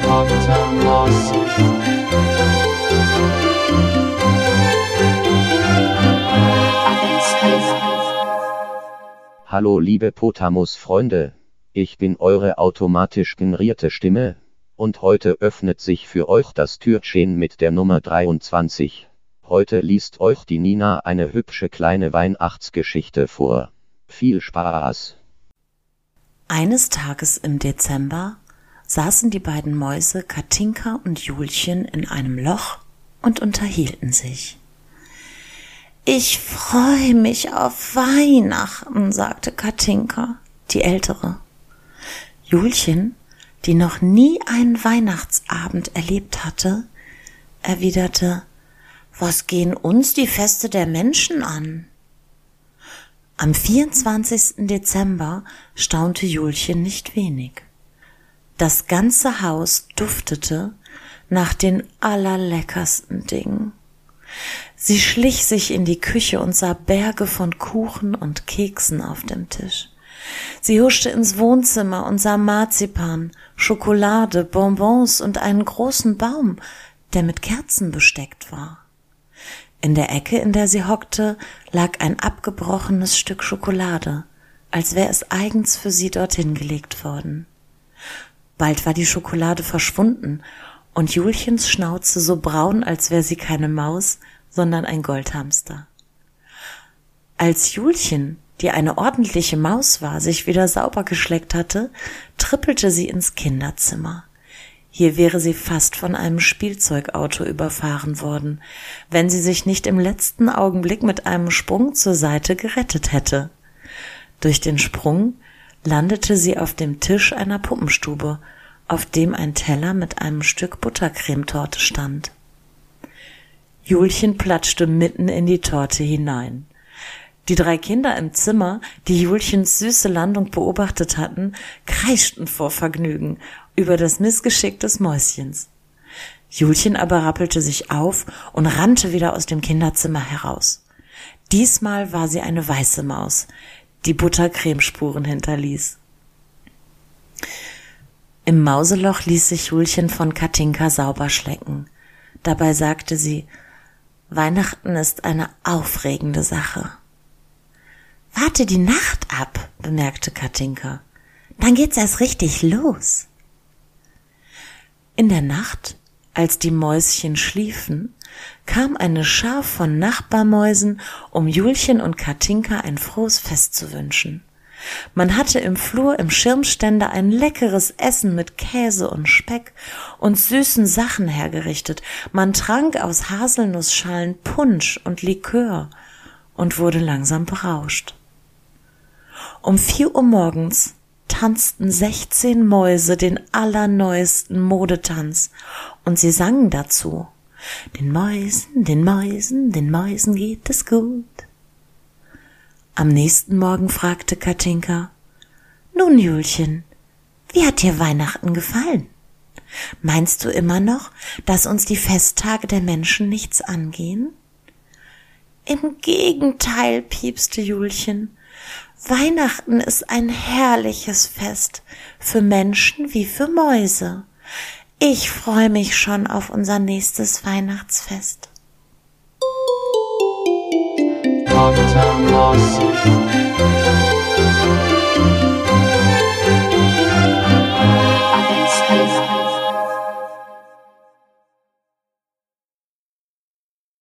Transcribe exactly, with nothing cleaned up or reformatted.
Doktor Moss. Hallo liebe Potamus-Freunde, ich bin eure automatisch generierte Stimme, und heute öffnet sich für euch das Türchen mit der Nummer dreiundzwanzig. Heute liest euch die Nina eine hübsche kleine Weihnachtsgeschichte vor. Viel Spaß! Eines Tages im Dezember saßen die beiden Mäuse Katinka und Julchen in einem Loch und unterhielten sich. »Ich freue mich auf Weihnachten«, sagte Katinka, die Ältere. Julchen, die noch nie einen Weihnachtsabend erlebt hatte, erwiderte: »Was gehen uns die Feste der Menschen an?« Am vierundzwanzigsten Dezember staunte Julchen nicht wenig. Das ganze Haus duftete nach den allerleckersten Dingen. Sie schlich sich in die Küche und sah Berge von Kuchen und Keksen auf dem Tisch. Sie huschte ins Wohnzimmer und sah Marzipan, Schokolade, Bonbons und einen großen Baum, der mit Kerzen besteckt war. In der Ecke, in der sie hockte, lag ein abgebrochenes Stück Schokolade, als wäre es eigens für sie dorthin gelegt worden. Bald war die Schokolade verschwunden und Julchens Schnauze so braun, als wäre sie keine Maus, sondern ein Goldhamster. Als Julchen, die eine ordentliche Maus war, sich wieder sauber geschleckt hatte, trippelte sie ins Kinderzimmer. Hier wäre sie fast von einem Spielzeugauto überfahren worden, wenn sie sich nicht im letzten Augenblick mit einem Sprung zur Seite gerettet hätte. Durch den Sprung landete sie auf dem Tisch einer Puppenstube, auf dem ein Teller mit einem Stück Buttercremetorte stand. Julchen platschte mitten in die Torte hinein. Die drei Kinder im Zimmer, die Julchens süße Landung beobachtet hatten, kreischten vor Vergnügen über das Missgeschick des Mäuschens. Julchen aber rappelte sich auf und rannte wieder aus dem Kinderzimmer heraus. Diesmal war sie eine weiße Maus, die Buttercremespuren hinterließ. Im Mauseloch ließ sich Julchen von Katinka sauber schlecken. Dabei sagte sie: »Weihnachten ist eine aufregende Sache.« »Warte die Nacht ab«, bemerkte Katinka. »Dann geht's erst richtig los.« In der Nacht, als die Mäuschen schliefen, kam eine Schar von Nachbarmäusen, um Julchen und Katinka ein frohes Fest zu wünschen. Man hatte im Flur im Schirmständer ein leckeres Essen mit Käse und Speck und süßen Sachen hergerichtet. Man trank aus Haselnussschalen Punsch und Likör und wurde langsam berauscht. Um vier Uhr morgens tanzten sechzehn Mäuse den allerneuesten Modetanz und sie sangen dazu: »Den Mäusen, den Mäusen, den Mäusen geht es gut.« Am nächsten Morgen fragte Katinka: »Nun, Julchen, wie hat dir Weihnachten gefallen? Meinst du immer noch, dass uns die Festtage der Menschen nichts angehen?« »Im Gegenteil«, piepste Julchen, »Weihnachten ist ein herrliches Fest, für Menschen wie für Mäuse. Ich freue mich schon auf unser nächstes Weihnachtsfest.« Doktor Moss. Alles